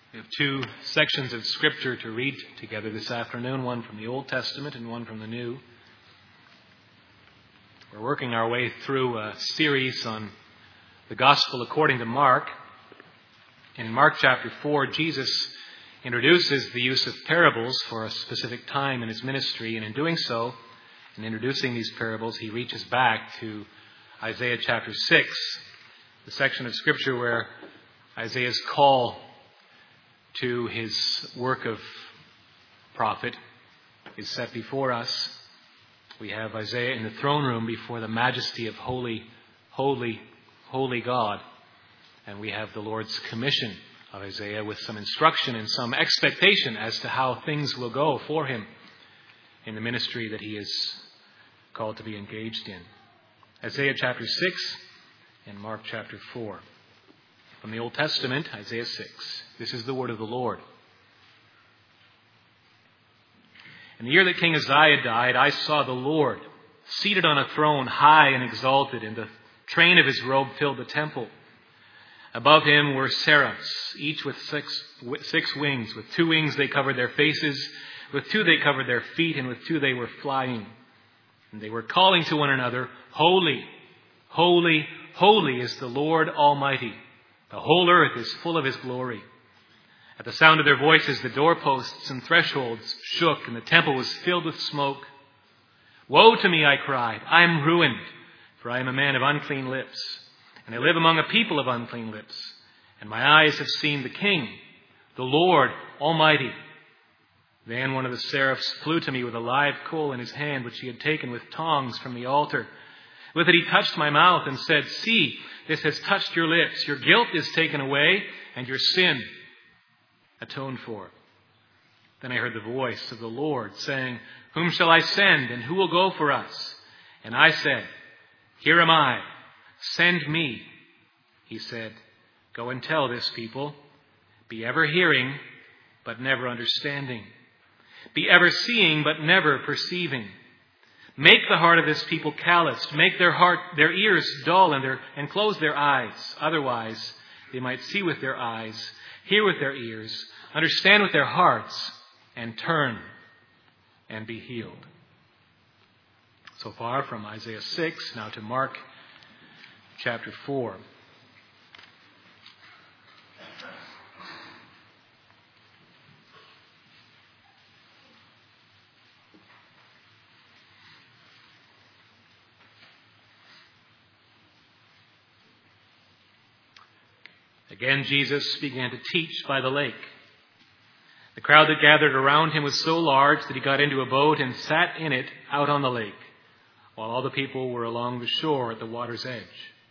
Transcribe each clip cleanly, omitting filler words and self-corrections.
We have two sections of Scripture to read together this afternoon, one from the Old Testament and one from the New. We're working our way through a series on the Gospel according to Mark. In Mark chapter 4, Jesus introduces the use of parables for a specific time in his ministry, and in doing so, in introducing these parables, he reaches back to Isaiah chapter 6, the section of Scripture where Isaiah's call to his work of prophet is set before us. We have Isaiah in the throne room before the majesty of holy, holy, holy God. And we have the Lord's commission of Isaiah with some instruction and some expectation as to how things will go for him in the ministry that he is called to be engaged in. Isaiah chapter 6 and Mark chapter 4. From the Old Testament, Isaiah 6. This is the word of the Lord. In the year that King Uzziah died, I saw the Lord seated on a throne high and exalted, and the train of his robe filled the temple. Above him were seraphs, each with six wings. With 2 wings they covered their faces, with 2 they covered their feet, and with 2 they were flying. And they were calling to one another, Holy, holy, holy is the Lord Almighty. The whole earth is full of his glory. At the sound of their voices, the doorposts and thresholds shook, and the temple was filled with smoke. Woe to me, I cried. I am ruined, for I am a man of unclean lips, and I live among a people of unclean lips. And my eyes have seen the King, the Lord Almighty. Then one of the seraphs flew to me with a live coal in his hand, which he had taken with tongs from the altar. With it he touched my mouth and said, See, this has touched your lips. Your guilt is taken away, and your sin atoned for. Then I heard the voice of the Lord saying, Whom shall I send, and who will go for us? And I said, Here am I. Send me. He said, Go and tell this people, Be ever hearing, but never understanding. Be ever seeing, but never perceiving. Make the heart of this people calloused. Make their ears dull, and close their eyes. Otherwise, they might see with their eyes, hear with their ears, understand with their hearts, and turn and be healed. So far from Isaiah 6, now to Mark chapter 4. Again, Jesus began to teach by the lake. The crowd that gathered around him was so large that he got into a boat and sat in it out on the lake, while all the people were along the shore at the water's edge.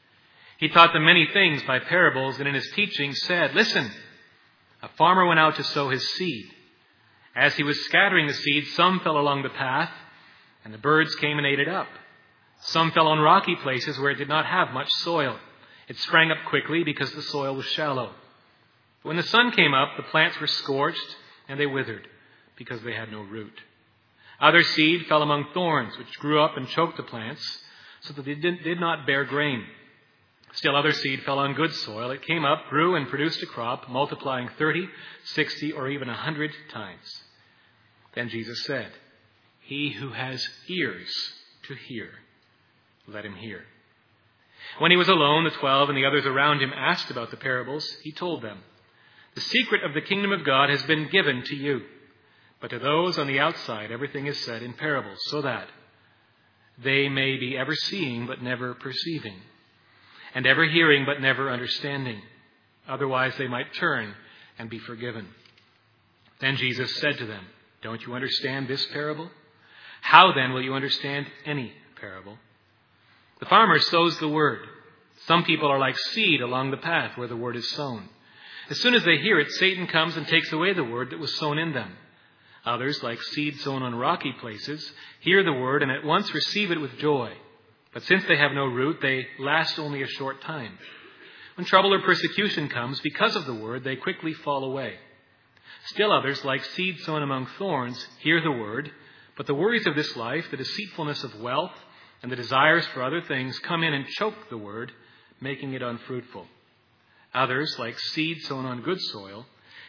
He taught them many things by parables, and in his teaching said, Listen, a farmer went out to sow his seed. As he was scattering the seed, some fell along the path, and the birds came and ate it up. Some fell on rocky places where it did not have much soil. It sprang up quickly because the soil was shallow. When the sun came up, the plants were scorched, and they withered because they had no root. Other seed fell among thorns, which grew up and choked the plants, so that they did not bear grain. Still other seed fell on good soil. It came up, grew, and produced a crop, multiplying 30, 60, or even 100 times. Then Jesus said, He who has ears to hear, let him hear. When he was alone, the 12 and the others around him asked about the parables. He told them, The secret of the kingdom of God has been given to you. But to those on the outside, everything is said in parables, so that they may be ever seeing but never perceiving, and ever hearing but never understanding. Otherwise they might turn and be forgiven. Then Jesus said to them, Don't you understand this parable? How then will you understand any parable? The farmer sows the word. Some people are like seed along the path where the word is sown. As soon as they hear it, Satan comes and takes away the word that was sown in them. Others, like seed sown on rocky places, hear the word and at once receive it with joy. But since they have no root, they last only a short time. When trouble or persecution comes because of the word, they quickly fall away. Still others, like seed sown among thorns, hear the word, but the worries of this life, the deceitfulness of wealth, and the desires for other things come in and choke the word, making it unfruitful. Others, like seed sown on good soil,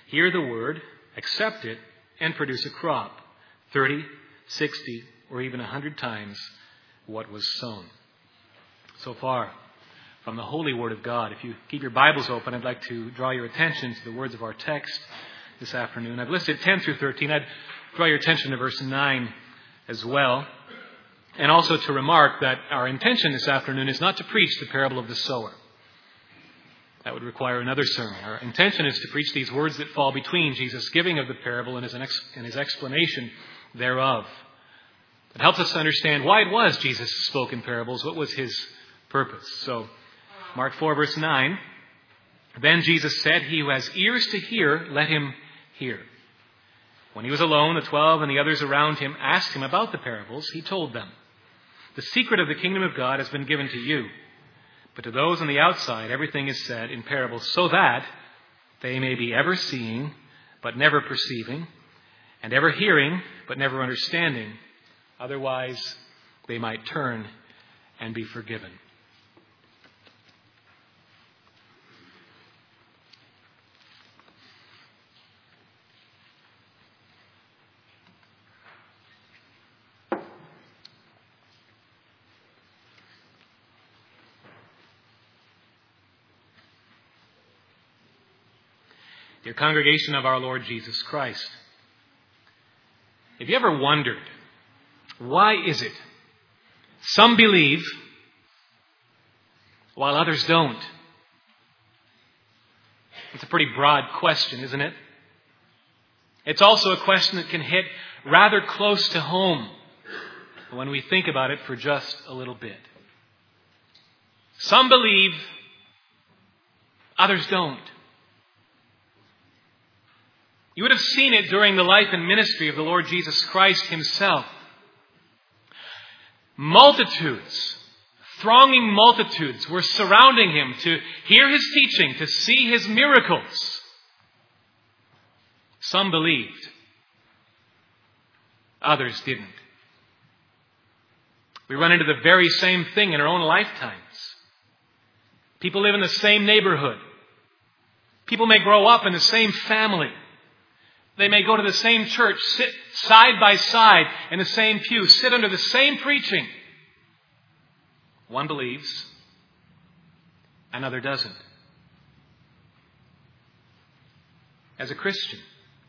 hear the word, accept it, and produce a crop, 30, 60, or even 100 times what was sown. So far from the holy word of God. If you keep your Bibles open, I'd like to draw your attention to the words of our text this afternoon. I've listed 10 through 13. I'd draw your attention to verse 9 as well. And also to remark that our intention this afternoon is not to preach the parable of the sower. That would require another sermon. Our intention is to preach these words that fall between Jesus' giving of the parable and his explanation thereof. It helps us to understand why it was Jesus spoke in parables. What was his purpose? So, Mark 4, verse 9. Then Jesus said, "He who has ears to hear, let him hear." When he was alone, the 12 and the others around him asked him about the parables. He told them, "The secret of the kingdom of God has been given to you. But to those on the outside, everything is said in parables, so that they may be ever seeing, but never perceiving, and ever hearing, but never understanding. Otherwise, they might turn and be forgiven." Dear congregation of our Lord Jesus Christ, have you ever wondered, why is it some believe while others don't? It's a pretty broad question, isn't it? It's also a question that can hit rather close to home when we think about it for just a little bit. Some believe, others don't. You would have seen it during the life and ministry of the Lord Jesus Christ himself. Multitudes, thronging multitudes, were surrounding him to hear his teaching, to see his miracles. Some believed. Others didn't. We run into the very same thing in our own lifetimes. People live in the same neighborhood. People may grow up in the same family. They may go to the same church, sit side by side in the same pew, sit under the same preaching. One believes, another doesn't. As a Christian,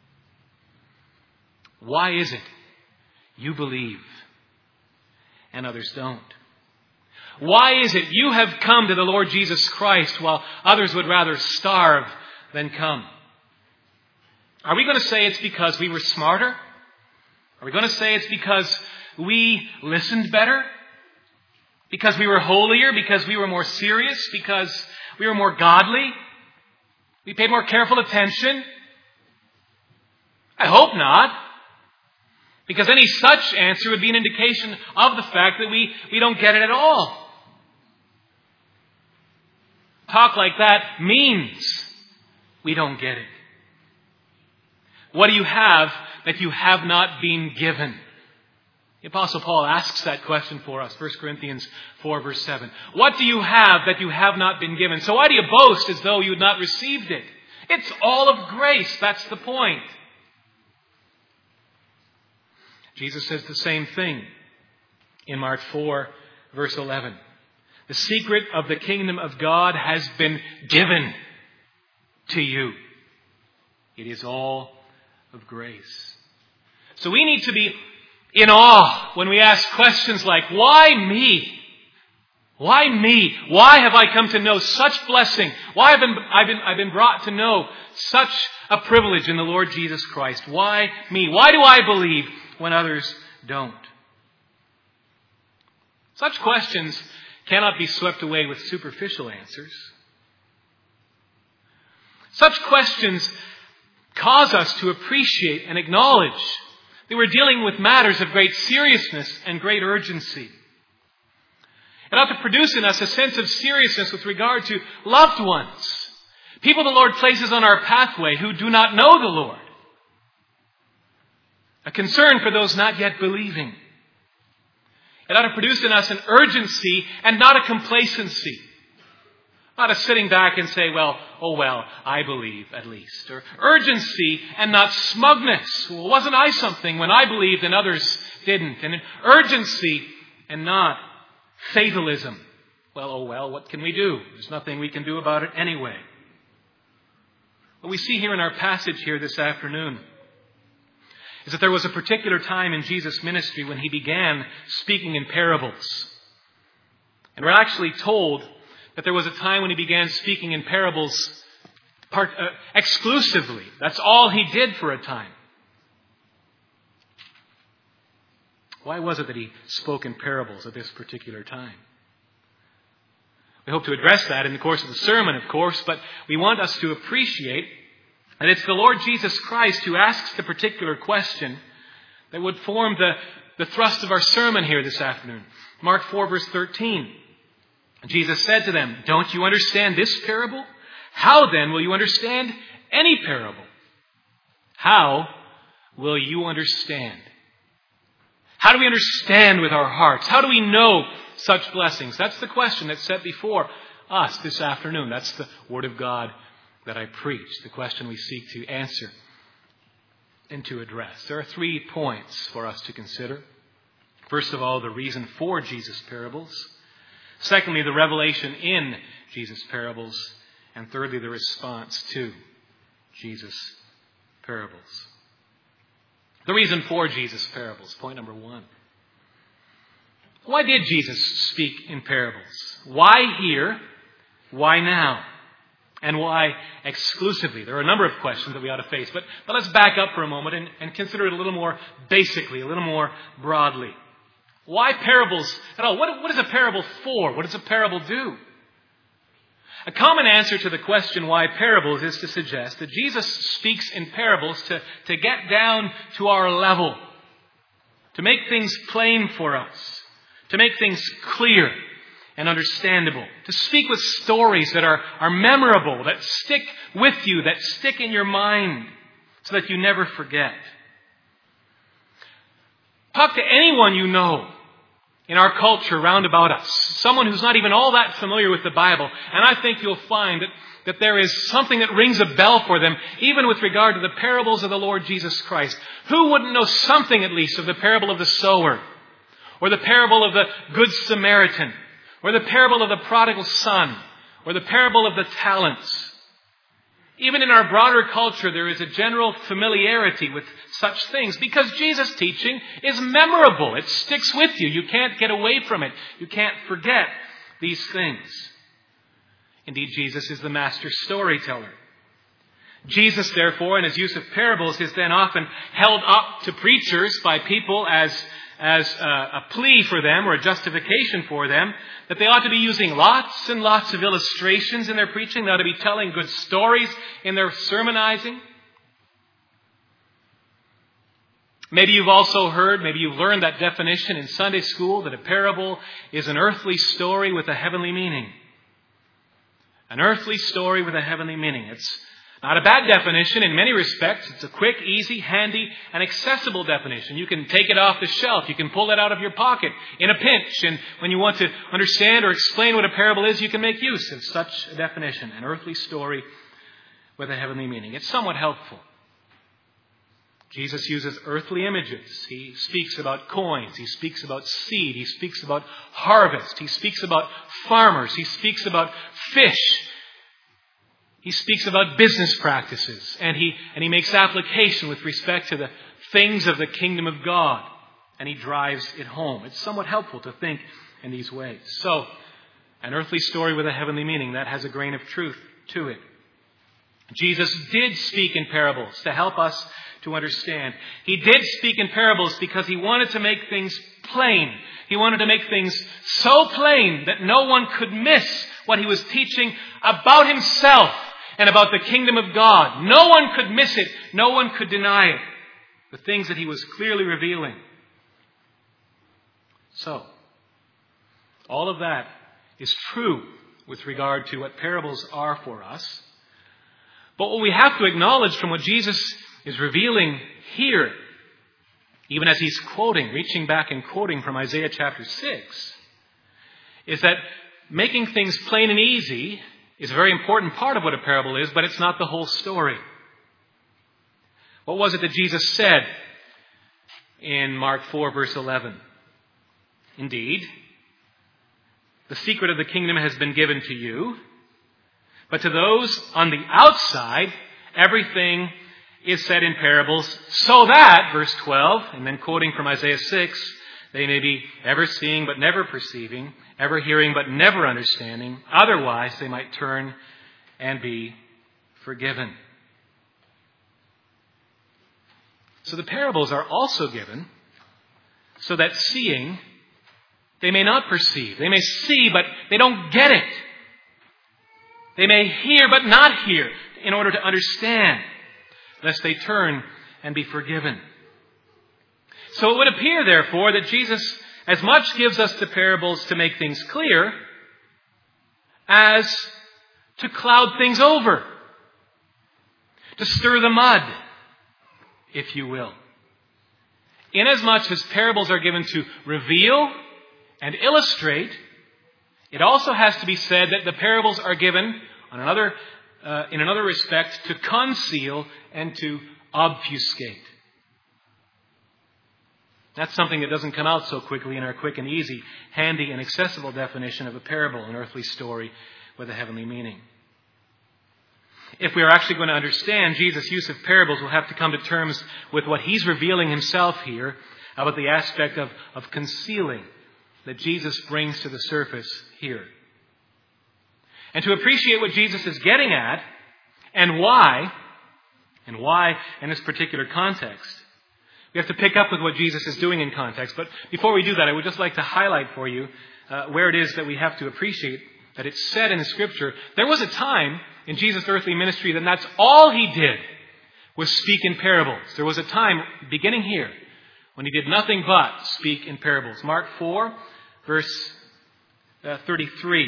why is it you believe and others don't? Why is it you have come to the Lord Jesus Christ while others would rather starve than come? Are we going to say it's because we were smarter? Are we going to say it's because we listened better? Because we were holier? Because we were more serious? Because we were more godly? We paid more careful attention? I hope not. Because any such answer would be an indication of the fact that we don't get it at all. Talk like that means we don't get it. What do you have that you have not been given? The Apostle Paul asks that question for us. 1 Corinthians 4, verse 7. What do you have that you have not been given? So why do you boast as though you had not received it? It's all of grace. That's the point. Jesus says the same thing in Mark 4, verse 11. The secret of the kingdom of God has been given to you. It is all of grace. So we need to be in awe when we ask questions like, why me? Why me? Why have I come to know such blessing? Why have I been brought to know such a privilege in the Lord Jesus Christ? Why me? Why do I believe when others don't? Such questions cannot be swept away with superficial answers. Such questions cause us to appreciate and acknowledge that we're dealing with matters of great seriousness and great urgency. It ought to produce in us a sense of seriousness with regard to loved ones, people the Lord places on our pathway who do not know the Lord. A concern for those not yet believing. It ought to produce in us an urgency and not a complacency. Not a sitting back and say, well, I believe at least. Or urgency and not smugness. Well, wasn't I something when I believed and others didn't? And urgency and not fatalism. Well, what can we do? There's nothing we can do about it anyway. What we see here in our passage here this afternoon is that there was a particular time in Jesus' ministry when he began speaking in parables. And we're actually told that there was a time when he began speaking in parables exclusively. That's all he did for a time. Why was it that he spoke in parables at this particular time? We hope to address that in the course of the sermon, of course, but we want us to appreciate that it's the Lord Jesus Christ who asks the particular question that would form the thrust of our sermon here this afternoon. Mark 4, verse 13. Jesus said to them, "Don't you understand this parable? How then will you understand any parable?" How will you understand? How do we understand with our hearts? How do we know such blessings? That's the question that's set before us this afternoon. That's the Word of God that I preach, the question we seek to answer and to address. There are 3 points for us to consider. First of all, the reason for Jesus' parables. Secondly, the revelation in Jesus' parables. And thirdly, the response to Jesus' parables. The reason for Jesus' parables, point number 1. Why did Jesus speak in parables? Why here? Why now? And why exclusively? There are a number of questions that we ought to face. But let's back up for a moment and consider it a little more basically, a little more broadly. Why parables at all? What is a parable for? What does a parable do? A common answer to the question why parables is to suggest that Jesus speaks in parables to get down to our level, to make things plain for us, to make things clear and understandable, to speak with stories that are memorable, that stick with you, that stick in your mind so that you never forget. Talk to anyone you know in our culture round about us, someone who's not even all that familiar with the Bible, and I think you'll find that there is something that rings a bell for them, even with regard to the parables of the Lord Jesus Christ. Who wouldn't know something at least of the parable of the sower, or the parable of the Good Samaritan, or the parable of the prodigal son, or the parable of the talents? Even in our broader culture, there is a general familiarity with such things because Jesus' teaching is memorable. It sticks with you. You can't get away from it. You can't forget these things. Indeed, Jesus is the master storyteller. Jesus, therefore, in his use of parables, is then often held up to preachers by people as a plea for them or a justification for them, that they ought to be using lots and lots of illustrations in their preaching. They ought to be telling good stories in their sermonizing. Maybe you've also heard, maybe you've learned that definition in Sunday school, that a parable is an earthly story with a heavenly meaning. An earthly story with a heavenly meaning. It's not a bad definition in many respects. It's a quick, easy, handy, and accessible definition. You can take it off the shelf. You can pull it out of your pocket in a pinch. And when you want to understand or explain what a parable is, you can make use of such a definition. An earthly story with a heavenly meaning. It's somewhat helpful. Jesus uses earthly images. He speaks about coins. He speaks about seed. He speaks about harvest. He speaks about farmers. He speaks about fish. He speaks about business practices, and he makes application with respect to the things of the kingdom of God, and he drives it home. It's somewhat helpful to think in these ways. So, an earthly story with a heavenly meaning, that has a grain of truth to it. Jesus did speak in parables to help us to understand. He did speak in parables because he wanted to make things plain. He wanted to make things so plain that no one could miss what he was teaching about himself and about the kingdom of God. No one could miss it. No one could deny it. The things that he was clearly revealing. So, all of that is true with regard to what parables are for us. But what we have to acknowledge from what Jesus is revealing here, even as he's reaching back and quoting from Isaiah chapter 6, is that making things plain and easy is a very important part of what a parable is, but it's not the whole story. What was it that Jesus said in Mark 4, verse 11? Indeed, the secret of the kingdom has been given to you, but to those on the outside, everything is said in parables, so that, verse 12, and then quoting from Isaiah 6, they may be ever seeing but never perceiving, ever hearing but never understanding. Otherwise, they might turn and be forgiven. So the parables are also given so that seeing, they may not perceive. They may see, but they don't get it. They may hear, but not hear, in order to understand, lest they turn and be forgiven. So it would appear, therefore, that Jesus as much gives us the parables to make things clear as to cloud things over, to stir the mud, if you will. Inasmuch as parables are given to reveal and illustrate, it also has to be said that the parables are given in another respect to conceal and to obfuscate. That's something that doesn't come out so quickly in our quick and easy, handy and accessible definition of a parable, an earthly story with a heavenly meaning. If we are actually going to understand Jesus' use of parables, we'll have to come to terms with what he's revealing himself here about the aspect of concealing that Jesus brings to the surface here. And to appreciate what Jesus is getting at and why in this particular context, we have to pick up with what Jesus is doing in context. But before we do that, I would just like to highlight for you where it is that we have to appreciate that it's said in the Scripture. There was a time in Jesus' earthly ministry that that's all he did was speak in parables. There was a time, beginning here, when he did nothing but speak in parables. Mark 4, verse 33.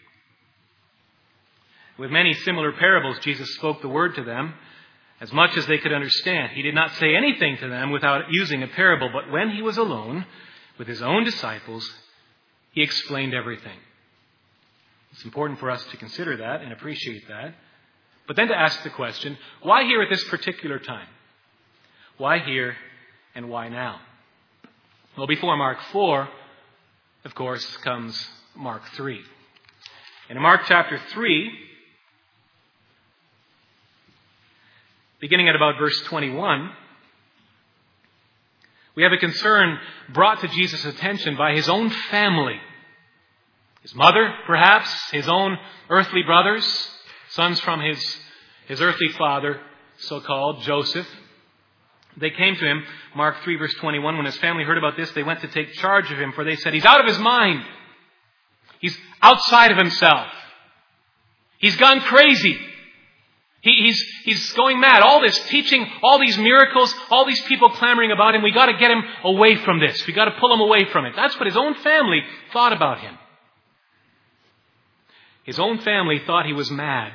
With many similar parables, Jesus spoke the word to them as much as they could understand. He did not say anything to them without using a parable, but when he was alone with his own disciples, he explained everything. It's important for us to consider that and appreciate that. But then to ask the question, why here at this particular time? Why here and why now? Well, before Mark 4, of course, comes Mark 3. In Mark chapter 3, beginning at about verse 21, we have a concern brought to Jesus' attention by his own family. His mother, perhaps, his own earthly brothers, sons from his earthly father, so-called, Joseph. They came to him, Mark 3, verse 21. When his family heard about this, they went to take charge of him, for they said, he's out of his mind. He's outside of himself. He's gone crazy. He's going mad. All this teaching, all these miracles, all these people clamoring about him. We got to get him away from this. We got to pull him away from it. That's what his own family thought about him. His own family thought he was mad.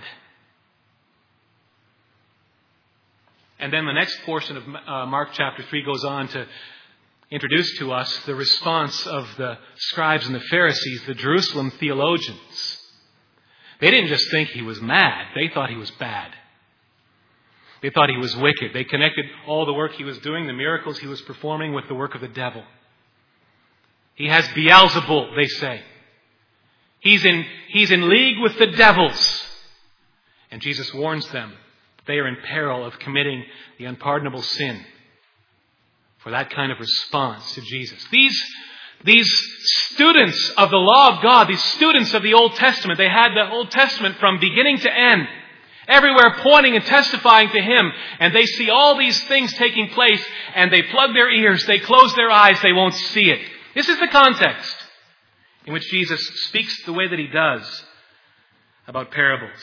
And then the next portion of Mark chapter 3 goes on to introduce to us the response of the scribes and the Pharisees, the Jerusalem theologians. They didn't just think he was mad. They thought he was bad. They thought he was wicked. They connected all the work he was doing, the miracles he was performing, with the work of the devil. He has Beelzebul, they say. He's in league with the devils. And Jesus warns them they are in peril of committing the unpardonable sin for that kind of response to Jesus. These students of the law of God, these students of the Old Testament, they had the Old Testament from beginning to end, everywhere pointing and testifying to Him. And they see all these things taking place, and they plug their ears, they close their eyes, they won't see it. This is the context in which Jesus speaks the way that He does about parables.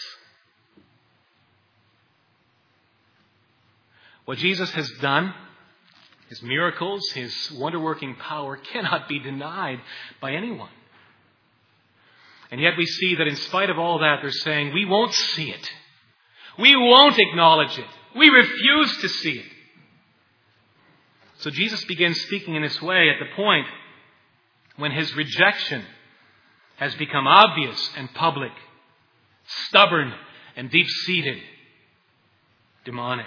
What Jesus has done, His miracles, His wonder-working power cannot be denied by anyone. And yet we see that in spite of all that, they're saying, we won't see it. We won't acknowledge it. We refuse to see it. So Jesus begins speaking in this way at the point when His rejection has become obvious and public, stubborn and deep-seated, demonic.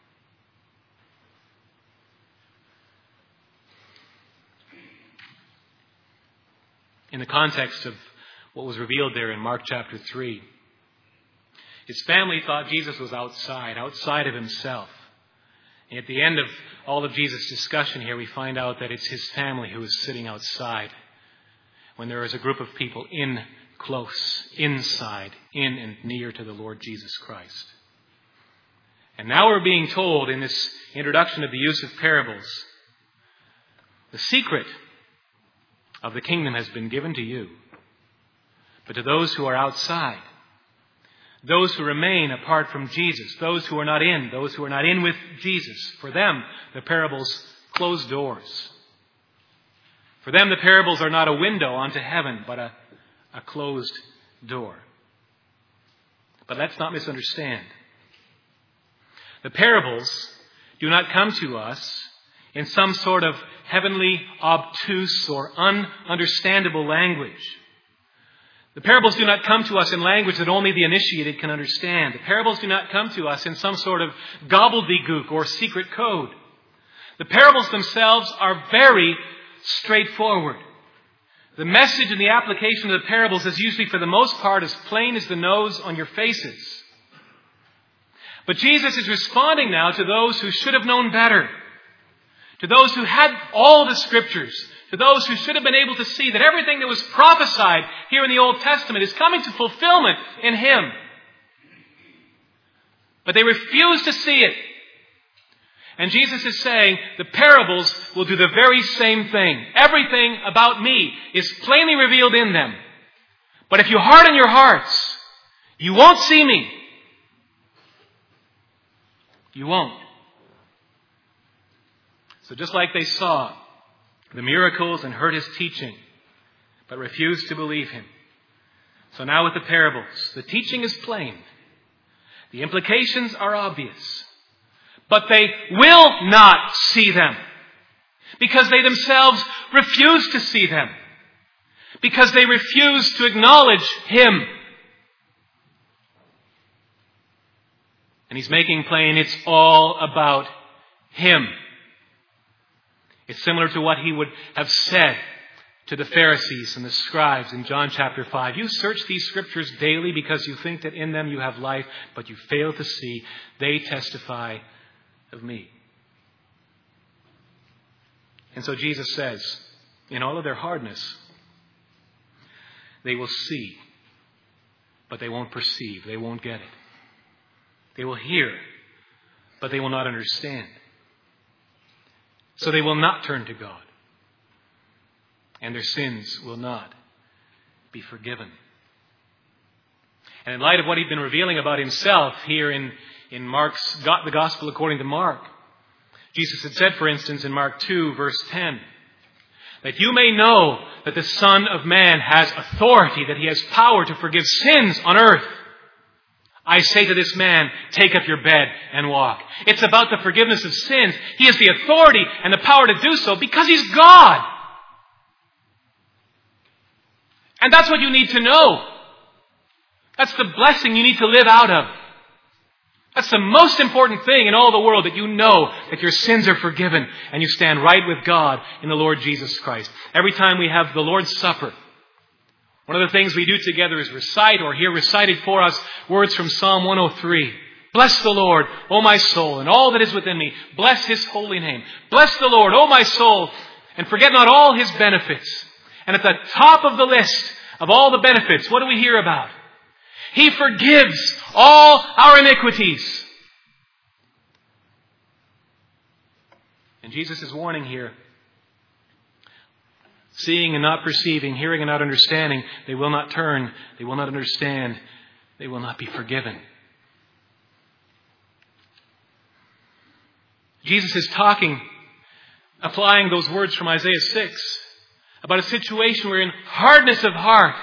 In the context of what was revealed there in Mark chapter 3, his family thought Jesus was outside of himself. And at the end of all of Jesus' discussion here, we find out that it's his family who is sitting outside, when there is a group of people close, inside, in and near to the Lord Jesus Christ. And now we're being told in this introduction of the use of parables, the secret of the kingdom has been given to you. But to those who are outside, those who remain apart from Jesus, those who are not in with Jesus, for them the parables close doors. For them the parables are not a window onto heaven, but a closed door. But let's not misunderstand. The parables do not come to us in some sort of heavenly, obtuse, or ununderstandable language. The parables do not come to us in language that only the initiated can understand. The parables do not come to us in some sort of gobbledygook or secret code. The parables themselves are very straightforward. The message and the application of the parables is usually, for the most part, as plain as the nose on your faces. But Jesus is responding now to those who should have known better, to those who had all the Scriptures, to those who should have been able to see that everything that was prophesied here in the Old Testament is coming to fulfillment in Him. But they refuse to see it. And Jesus is saying the parables will do the very same thing. Everything about me is plainly revealed in them. But if you harden your hearts, you won't see me. You won't. So just like they saw the miracles and heard His teaching, but refused to believe Him, so now with the parables, the teaching is plain. The implications are obvious. But they will not see them, because they themselves refuse to see them, because they refuse to acknowledge Him. And He's making plain it's all about Him. It's similar to what He would have said to the Pharisees and the scribes in John chapter 5. You search these Scriptures daily because you think that in them you have life, but you fail to see they testify of me. And so Jesus says, in all of their hardness, they will see, but they won't perceive. They won't get it. They will hear, but they will not understand. So they will not turn to God, and their sins will not be forgiven. And in light of what He'd been revealing about Himself here in the Gospel according to Mark, Jesus had said, for instance, in Mark 2, verse 10, that you may know that the Son of Man has authority, that He has power to forgive sins on earth. I say to this man, take up your bed and walk. It's about the forgiveness of sins. He has the authority and the power to do so because He's God. And that's what you need to know. That's the blessing you need to live out of. That's the most important thing in all the world, that you know that your sins are forgiven and you stand right with God in the Lord Jesus Christ. Every time we have the Lord's Supper, one of the things we do together is recite or hear recited for us words from Psalm 103. Bless the Lord, O my soul, and all that is within me. Bless His holy name. Bless the Lord, O my soul, and forget not all His benefits. And at the top of the list of all the benefits, what do we hear about? He forgives all our iniquities. And Jesus is warning here. Seeing and not perceiving, hearing and not understanding, they will not turn, they will not understand, they will not be forgiven. Jesus is applying those words from Isaiah 6, about a situation where in hardness of heart,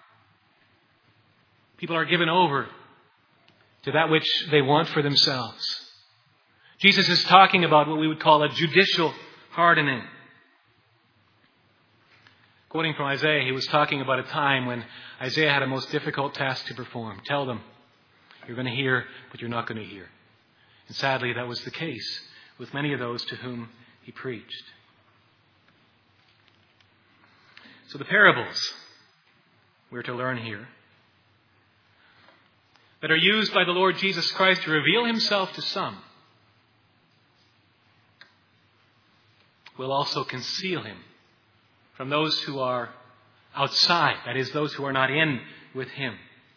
people are given over to that which they want for themselves. Jesus is talking about what we would call a judicial hardening. Quoting from Isaiah, he was talking about a time when Isaiah had a most difficult task to perform. Tell them, you're going to hear, but you're not going to hear. And sadly, that was the case with many of those to whom he preached. So the parables we're to learn here that are used by the Lord Jesus Christ to reveal himself to some will also conceal him from those who are outside, that is, those who are not in with him.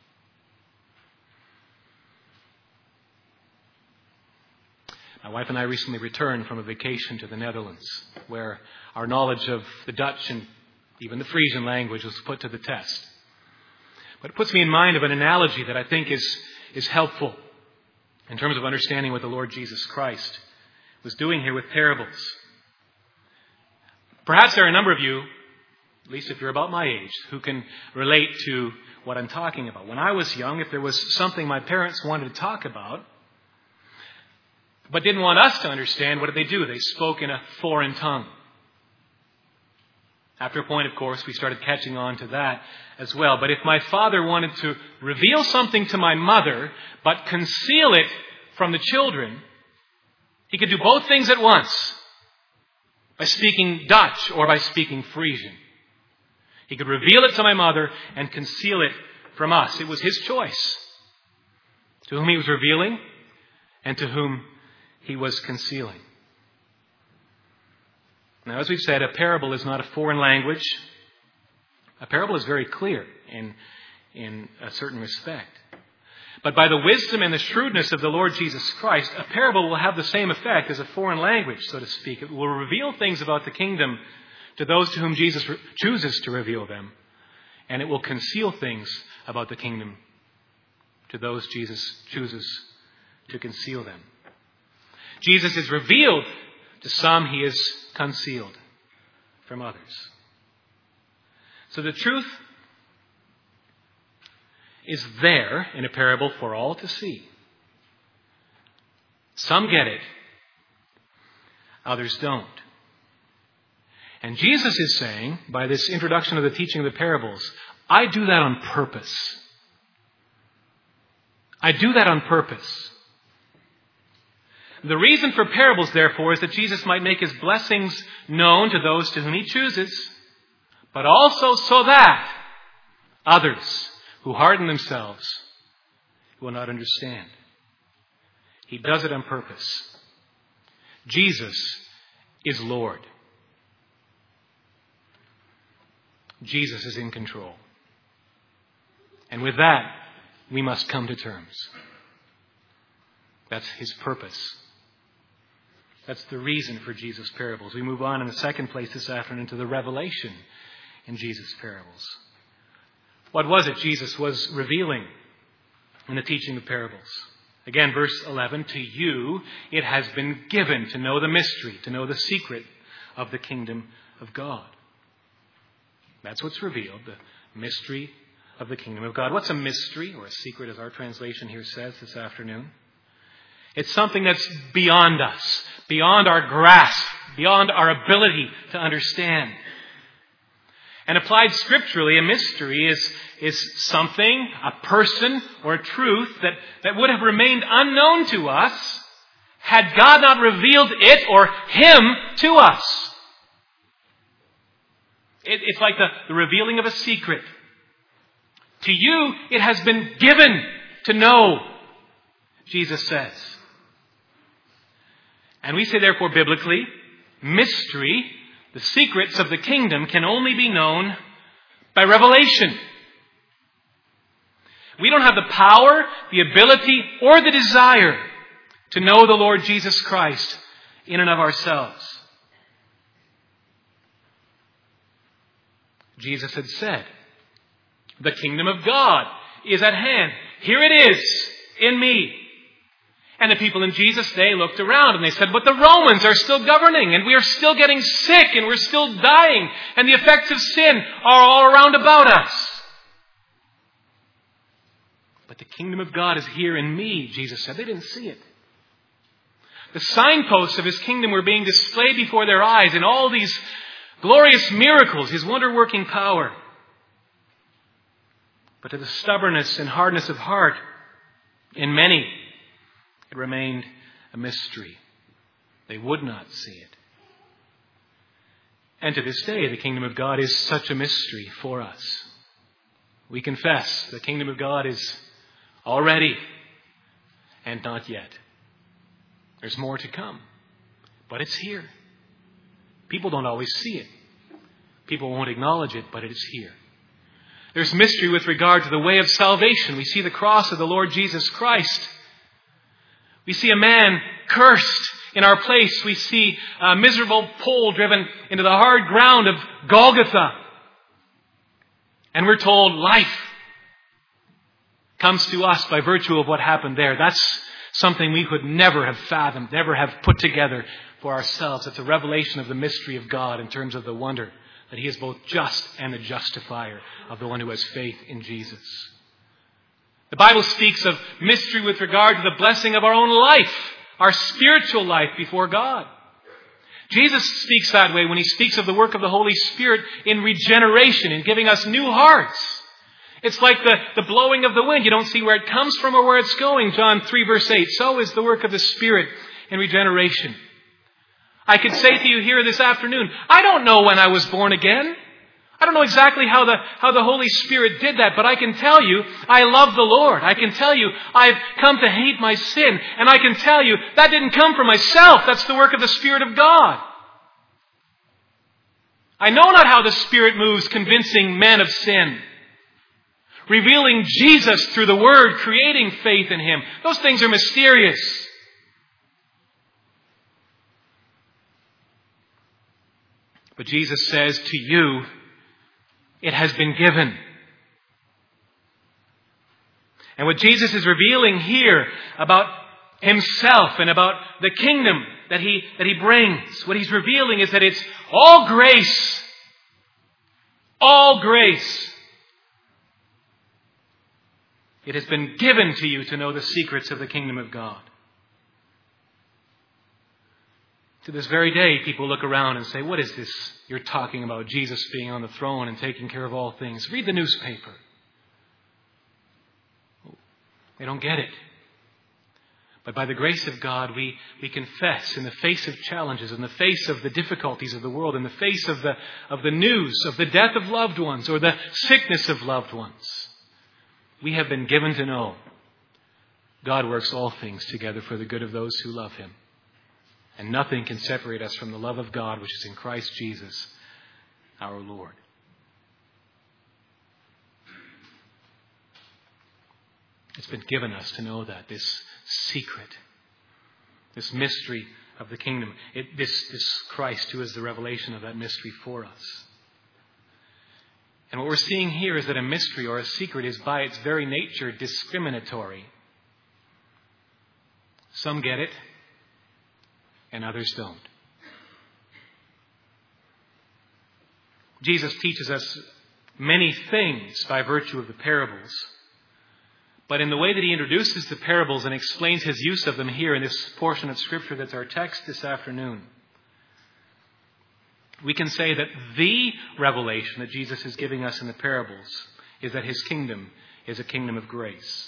My wife and I recently returned from a vacation to the Netherlands, where our knowledge of the Dutch and even the Frisian language was put to the test. But it puts me in mind of an analogy that I think is helpful in terms of understanding what the Lord Jesus Christ was doing here with parables. Perhaps there are a number of you, at least if you're about my age, who can relate to what I'm talking about. When I was young, if there was something my parents wanted to talk about, but didn't want us to understand, what did they do? They spoke in a foreign tongue. After a point, of course, we started catching on to that as well. But if my father wanted to reveal something to my mother, but conceal it from the children, he could do both things at once, by speaking Dutch or by speaking Frisian. He could reveal it to my mother and conceal it from us. It was his choice to whom he was revealing and to whom he was concealing. Now, as we've said, a parable is not a foreign language. A parable is very clear in a certain respect. But by the wisdom and the shrewdness of the Lord Jesus Christ, a parable will have the same effect as a foreign language, so to speak. It will reveal things about the kingdom to those to whom Jesus chooses to reveal them. And it will conceal things about the kingdom to those Jesus chooses to conceal them. Jesus is revealed to some, he is concealed from others. So the truth is there in a parable for all to see. Some get it, others don't. And Jesus is saying, by this introduction of the teaching of the parables, I do that on purpose. I do that on purpose. The reason for parables, therefore, is that Jesus might make his blessings known to those to whom he chooses, but also so that others who harden themselves will not understand. He does it on purpose. Jesus is Lord. Jesus is in control. And with that, we must come to terms. That's his purpose. That's the reason for Jesus' parables. We move on in the second place this afternoon to the revelation in Jesus' parables. What was it Jesus was revealing in the teaching of parables? Again, verse 11, to you it has been given to know the mystery, to know the secret of the kingdom of God. That's what's revealed, the mystery of the kingdom of God. What's a mystery, or a secret as our translation here says this afternoon? It's something that's beyond us, beyond our grasp, beyond our ability to understand. And applied scripturally, a mystery is something, a person, or a truth that would have remained unknown to us had God not revealed it or him to us. It's like the revealing of a secret. To you, it has been given to know, Jesus says. And we say, therefore, biblically, mystery, the secrets of the kingdom, can only be known by revelation. We don't have the power, the ability, or the desire to know the Lord Jesus Christ in and of ourselves. Jesus had said, the kingdom of God is at hand. Here it is in me. And the people in Jesus' day looked around and they said, but the Romans are still governing and we are still getting sick and we're still dying and the effects of sin are all around about us. But the kingdom of God is here in me, Jesus said. They didn't see it. The signposts of his kingdom were being displayed before their eyes in all these glorious miracles, His wonder-working power. But to the stubbornness and hardness of heart in many, it remained a mystery. They would not see it. And to this day, the kingdom of God is such a mystery for us. We confess the kingdom of God is already and not yet. There's more to come, but it's here. People don't always see it. People won't acknowledge it, but it is here. There's mystery with regard to the way of salvation. We see the cross of the Lord Jesus Christ. We see a man cursed in our place. We see a miserable pole driven into the hard ground of Golgotha. And we're told life comes to us by virtue of what happened there. That's something we could never have fathomed, never have put together for ourselves. It's a revelation of the mystery of God in terms of the wonder that He is both just and the justifier of the one who has faith in Jesus. The Bible speaks of mystery with regard to the blessing of our own life, our spiritual life before God. Jesus speaks that way when He speaks of the work of the Holy Spirit in regeneration, in giving us new hearts. It's like the blowing of the wind. You don't see where it comes from or where it's going. John 3 verse 8. So is the work of the Spirit in regeneration. I could say to you here this afternoon, I don't know when I was born again. I don't know exactly how the Holy Spirit did that, but I can tell you, I love the Lord. I can tell you, I've come to hate my sin. And I can tell you, that didn't come from myself. That's the work of the Spirit of God. I know not how the Spirit moves, convincing men of sin, revealing Jesus through the Word, creating faith in Him. Those things are mysterious. But Jesus says to you, it has been given. And what Jesus is revealing here about Himself and about the kingdom that He brings, what He's revealing is that it's all grace. All grace. It has been given to you to know the secrets of the kingdom of God. To this very day, people look around and say, what is this you're talking about? Jesus being on the throne and taking care of all things. Read the newspaper. They don't get it. But by the grace of God, we confess in the face of challenges, in the face of the difficulties of the world, in the face of the news of the death of loved ones or the sickness of loved ones, we have been given to know God works all things together for the good of those who love Him. And nothing can separate us from the love of God which is in Christ Jesus, our Lord. It's been given us to know that, this secret, this mystery of the kingdom, this Christ who is the revelation of that mystery for us. And what we're seeing here is that a mystery or a secret is by its very nature discriminatory. Some get it, and others don't. Jesus teaches us many things by virtue of the parables. But in the way that He introduces the parables and explains His use of them here in this portion of Scripture that's our text this afternoon, we can say that the revelation that Jesus is giving us in the parables is that His kingdom is a kingdom of grace.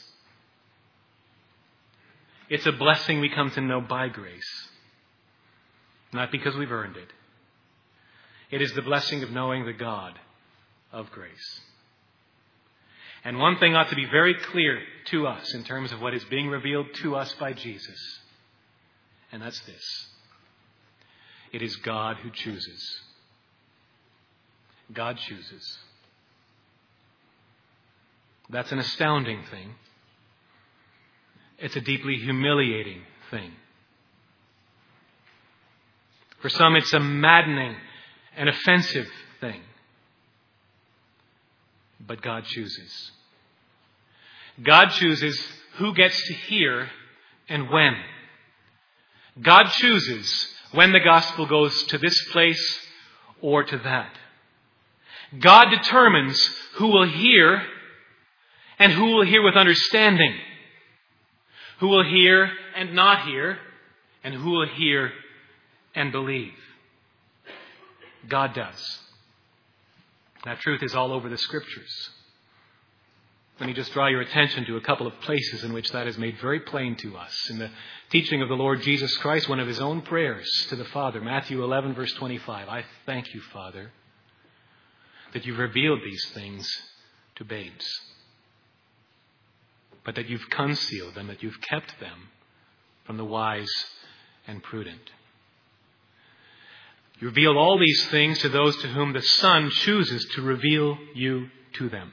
It's a blessing we come to know by grace, not because we've earned it. It is the blessing of knowing the God of grace. And one thing ought to be very clear to us in terms of what is being revealed to us by Jesus. And that's this. It is God who chooses. God chooses. That's an astounding thing. It's a deeply humiliating thing. For some, it's a maddening and offensive thing. But God chooses. God chooses who gets to hear and when. God chooses when the gospel goes to this place or to that. God determines who will hear and who will hear with understanding. Who will hear and not hear, and who will hear and believe. God does. That truth is all over the Scriptures. Let me just draw your attention to a couple of places in which that is made very plain to us. In the teaching of the Lord Jesus Christ, one of his own prayers to the Father, Matthew 11, verse 25. I thank you, Father, that you've revealed these things to babes, but that you've concealed them, that you've kept them from the wise and prudent. You reveal all these things to those to whom the Son chooses to reveal you to them.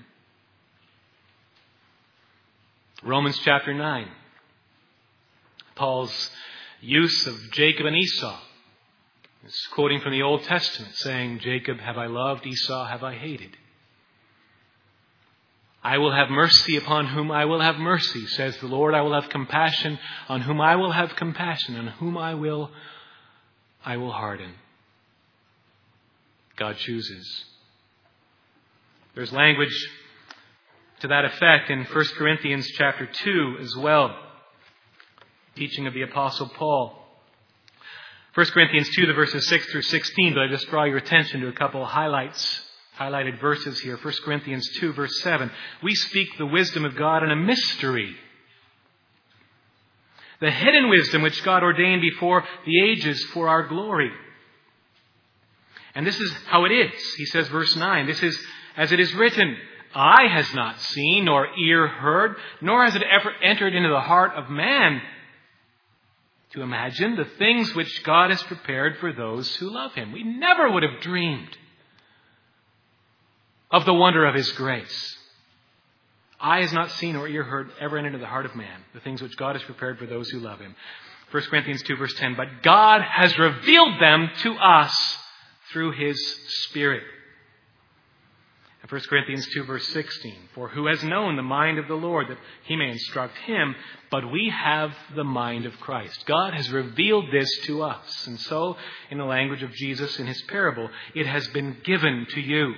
Romans chapter 9. Paul's use of Jacob and Esau. He's quoting from the Old Testament, saying, Jacob have I loved, Esau have I hated. I will have mercy upon whom I will have mercy, says the Lord. I will have compassion on whom I will have compassion, and whom I will harden. God chooses. There's language to that effect in 1 Corinthians chapter 2 as well. Teaching of the Apostle Paul. 1 Corinthians 2, the verses 6 through 16, but I just draw your attention to a couple of highlighted verses here. 1 Corinthians 2, verse 7. We speak the wisdom of God in a mystery. The hidden wisdom which God ordained before the ages for our glory. And this is how it is. He says, verse 9, this is as it is written, eye has not seen, nor ear heard, nor has it ever entered into the heart of man to imagine the things which God has prepared for those who love him. We never would have dreamed of the wonder of his grace. Eye has not seen, nor ear heard, ever entered into the heart of man the things which God has prepared for those who love him. 1 Corinthians 2, verse 10, but God has revealed them to us through his Spirit. And 1 Corinthians 2, verse 16, for who has known the mind of the Lord that he may instruct him, but we have the mind of Christ. God has revealed this to us. And so, in the language of Jesus in his parable, it has been given to you.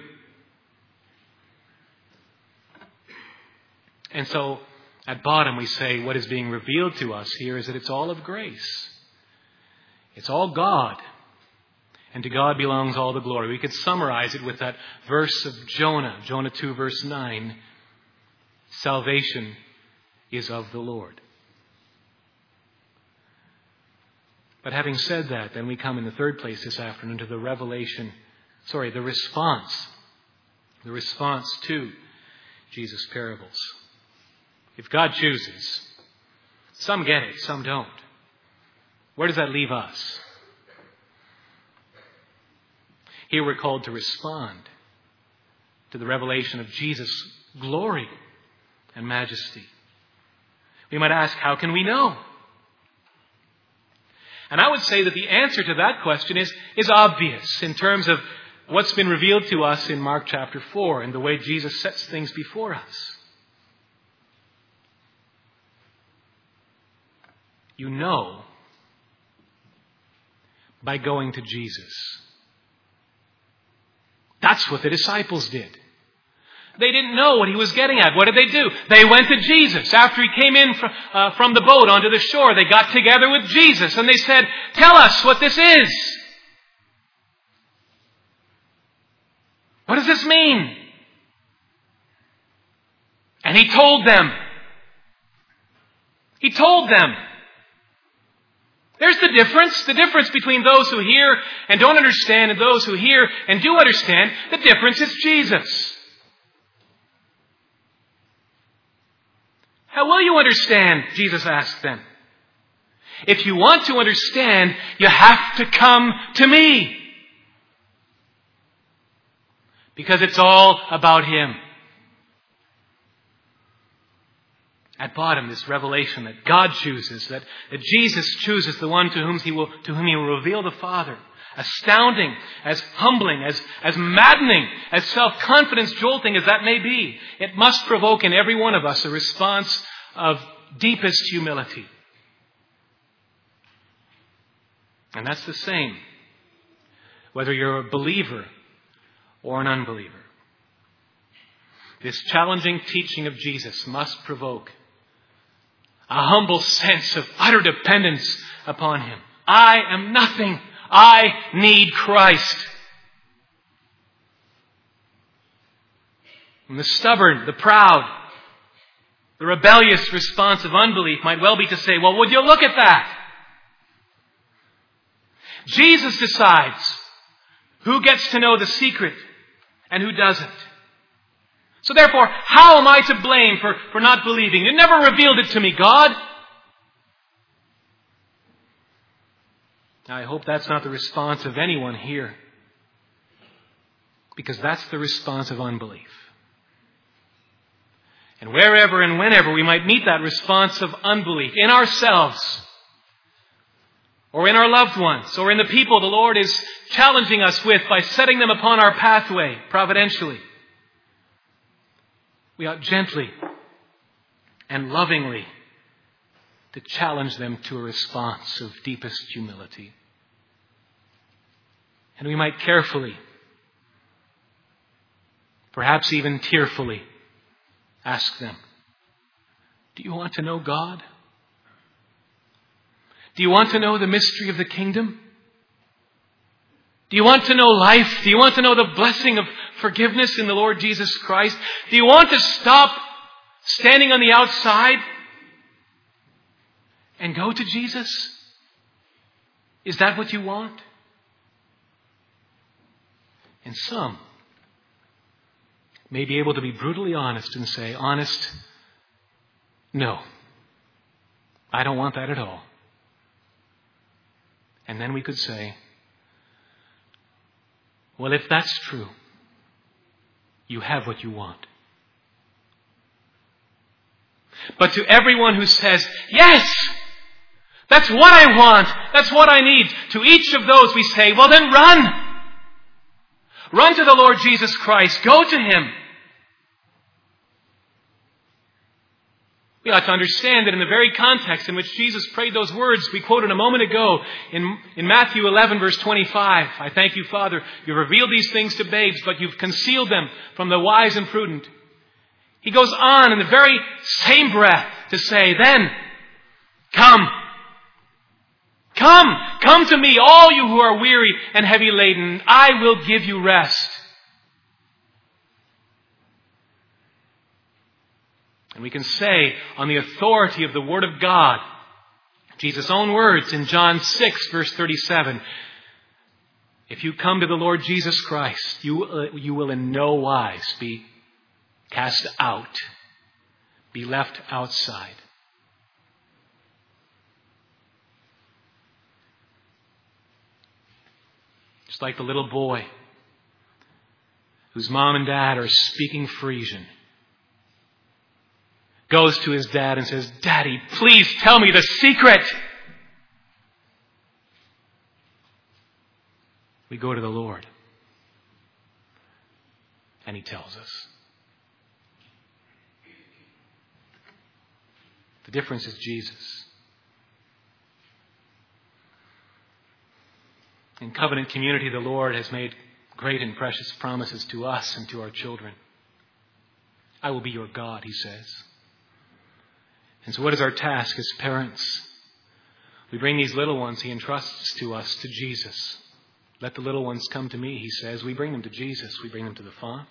And so, at bottom we say what is being revealed to us here is that it's all of grace. It's all God. And to God belongs all the glory. We could summarize it with that verse of Jonah 2, verse 9. Salvation is of the Lord. But having said that, then we come in the third place this afternoon to the response to Jesus' parables. If God chooses, some get it, some don't. Where does that leave us? Here we're called to respond to the revelation of Jesus' glory and majesty. We might ask, how can we know? And I would say that the answer to that question is obvious in terms of what's been revealed to us in Mark chapter 4 and the way Jesus sets things before us. You know by going to Jesus. That's what the disciples did. They didn't know what he was getting at. What did they do? They went to Jesus. After he came in from the boat onto the shore, they got together with Jesus and they said, tell us what this is. What does this mean? And he told them. He told them. There's the difference between those who hear and don't understand and those who hear and do understand. The difference is Jesus. How will you understand? Jesus asked them. If you want to understand, you have to come to me. Because it's all about him. At bottom, this revelation that God chooses, that Jesus chooses the one to whom he will reveal the Father. Astounding, as humbling, as maddening, as self-confidence jolting as that may be, it must provoke in every one of us a response of deepest humility. And that's the same, whether you're a believer or an unbeliever. This challenging teaching of Jesus must provoke a humble sense of utter dependence upon him. I am nothing. I need Christ. And the stubborn, the proud, the rebellious response of unbelief might well be to say, well, would you look at that? Jesus decides who gets to know the secret and who doesn't. So therefore, how am I to blame for not believing? You never revealed it to me, God. Now, I hope that's not the response of anyone here, because that's the response of unbelief. And wherever and whenever we might meet that response of unbelief in ourselves, or in our loved ones, or in the people the Lord is challenging us with by setting them upon our pathway providentially, we ought gently and lovingly to challenge them to a response of deepest humility. And we might carefully, perhaps even tearfully, ask them, do you want to know God? Do you want to know the mystery of the kingdom? Do you want to know life? Do you want to know the blessing of forgiveness in the Lord Jesus Christ? Do you want to stop standing on the outside and go to Jesus? Is that what you want? And some may be able to be brutally honest and say, honest, no, I don't want that at all. And then we could say, well, if that's true, you have what you want. But to everyone who says, yes, that's what I want, that's what I need, to each of those we say, well then run. Run to the Lord Jesus Christ. Go to Him. We ought to understand that in the very context in which Jesus prayed those words we quoted a moment ago in Matthew 11 verse 25. I thank you, Father, you've revealed these things to babes, but you've concealed them from the wise and prudent. He goes on in the very same breath to say, then, come. Come to me, all you who are weary and heavy laden. I will give you rest. And we can say, on the authority of the Word of God, Jesus' own words in John 6, verse 37, if you come to the Lord Jesus Christ, you will in no wise be cast out, be left outside. Just like the little boy whose mom and dad are speaking Frisian, goes to his dad and says, Daddy, please tell me the secret. We go to the Lord, and He tells us. The difference is Jesus. In covenant community, the Lord has made great and precious promises to us and to our children. I will be your God, He says. And so what is our task as parents? We bring these little ones He entrusts to us to Jesus. Let the little ones come to me, He says. We bring them to Jesus. We bring them to the font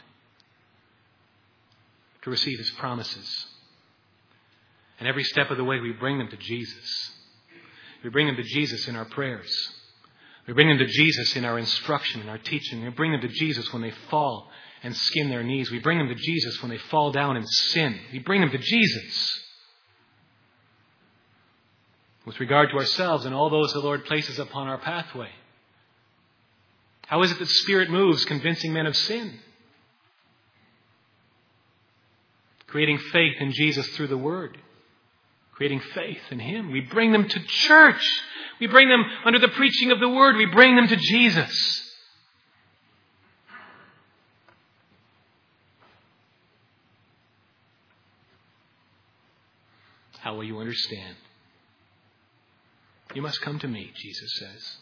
to receive His promises. And every step of the way we bring them to Jesus. We bring them to Jesus in our prayers. We bring them to Jesus in our instruction, in our teaching. We bring them to Jesus when they fall and skin their knees. We bring them to Jesus when they fall down and sin. We bring them to Jesus. With regard to ourselves and all those the Lord places upon our pathway, how is it that Spirit moves convincing men of sin? Creating faith in Jesus through the Word. Creating faith in Him. We bring them to church. We bring them under the preaching of the Word. We bring them to Jesus. How will you understand? You must come to me, Jesus says.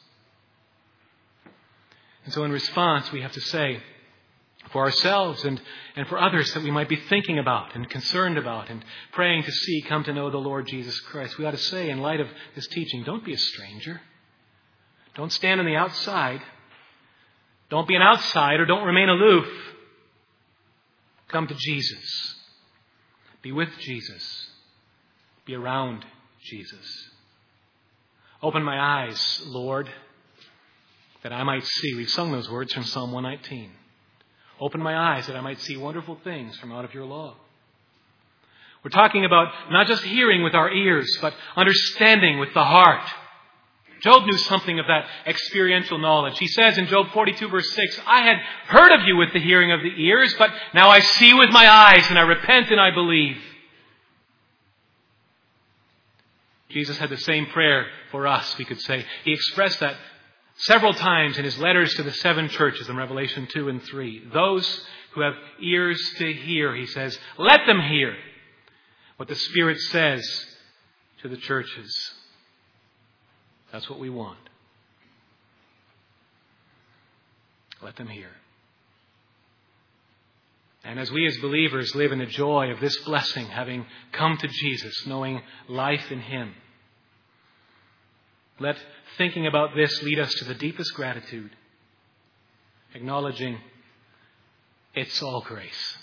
And so in response, we have to say, for ourselves and for others that we might be thinking about and concerned about and praying to see come to know the Lord Jesus Christ, we ought to say, in light of this teaching, don't be a stranger. Don't stand on the outside. Don't be an outsider. Don't remain aloof. Come to Jesus. Be with Jesus. Be around Jesus. Open my eyes, Lord, that I might see. We've sung those words from Psalm 119. Open my eyes that I might see wonderful things from out of your law. We're talking about not just hearing with our ears, but understanding with the heart. Job knew something of that experiential knowledge. He says in Job 42 verse 6, I had heard of you with the hearing of the ears, but now I see with my eyes, and I repent and I believe. Jesus had the same prayer for us, we could say. He expressed that several times in his letters to the 7 churches in Revelation 2 and 3. Those who have ears to hear, he says, let them hear what the Spirit says to the churches. That's what we want. Let them hear. And as we as believers live in the joy of this blessing, having come to Jesus, knowing life in Him, let thinking about this lead us to the deepest gratitude, acknowledging it's all grace.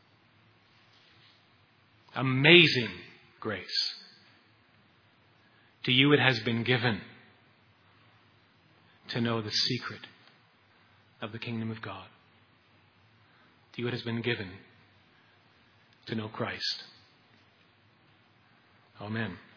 Amazing grace. To you it has been given to know the secret of the kingdom of God. To you it has been given to know Christ. Amen.